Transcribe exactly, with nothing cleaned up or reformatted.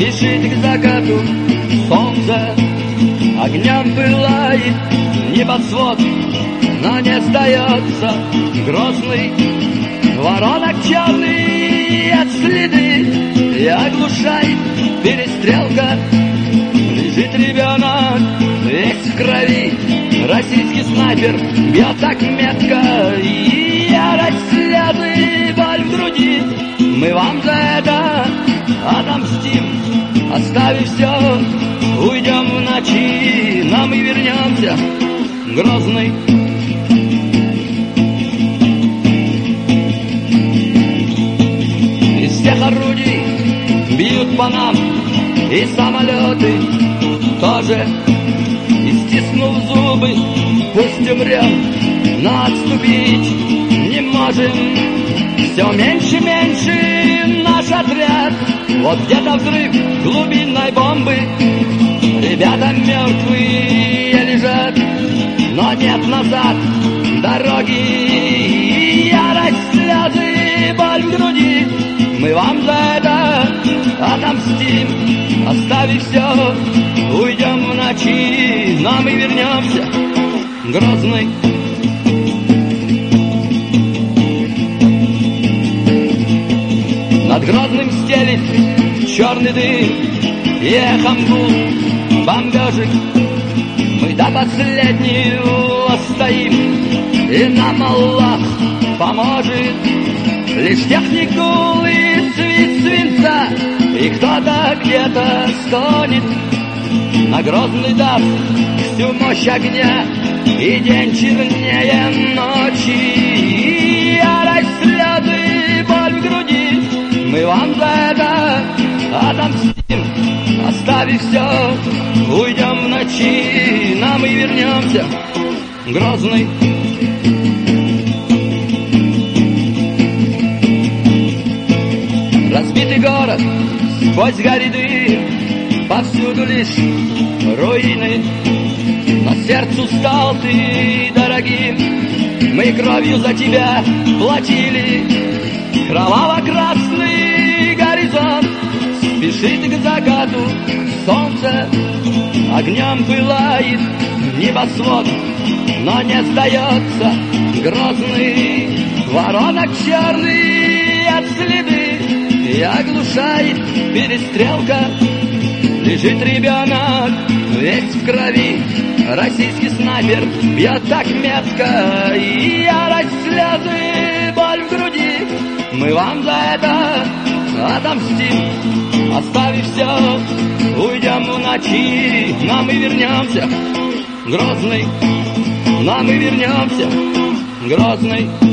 спешит к закату солнце, огнем пылает небосвод, но не сдается грозный воронок черный от следы и оглушает перестрелка. Лежит ребенок весь в крови, российский снайпер бьет так метко, и ярость, слезы, боль в груди. Мы вам за это отомстим, оставив все, уйдем в ночи, но мы вернемся, Грозный. Из всех орудий бьют по нам, и самолеты тоже. И стиснув зубы, пусть умрем, но отступить не можем. Все меньше, меньше наш отряд. Вот где-то взрыв глубинной бомбы. Ребята мертвые лежат, но нет назад дороги. Ярость, слезы, боль в груди. Мы вам за это отомстим, оставив все, уйдем в ночи, но мы вернемся, Грозный. Над Грозным стелит черный дым, и эхом гул бомбежек. Мы до последнего стоим, и нам Аллах поможет. Лишь техник гул и свист свинца, и кто-то где-то стонет. На Грозный даст всю мощь огня, и день чернее ночи. И ярость, слезы, боль в груди. Мы вам за это отомстим, оставив все, уйдем в ночи, но мы вернемся, Грозный. Разбитый город, сквозь гряды, повсюду лишь руины. Но сердцу стал ты дорогим, мы кровью за тебя платили. Кроваво-красный горизонт спешит к закату солнце, огнем пылает небосвод, но не сдается Грозный. Воронок черный от следы и оглушает перестрелка. Лежит ребенок весь в крови, российский снайпер бьет так метко. И ярость, слезы, боль в груди. Мы вам за это отомстим, оставив все, уйдем в ночи, но мы вернемся, Грозный, но мы вернемся, Грозный.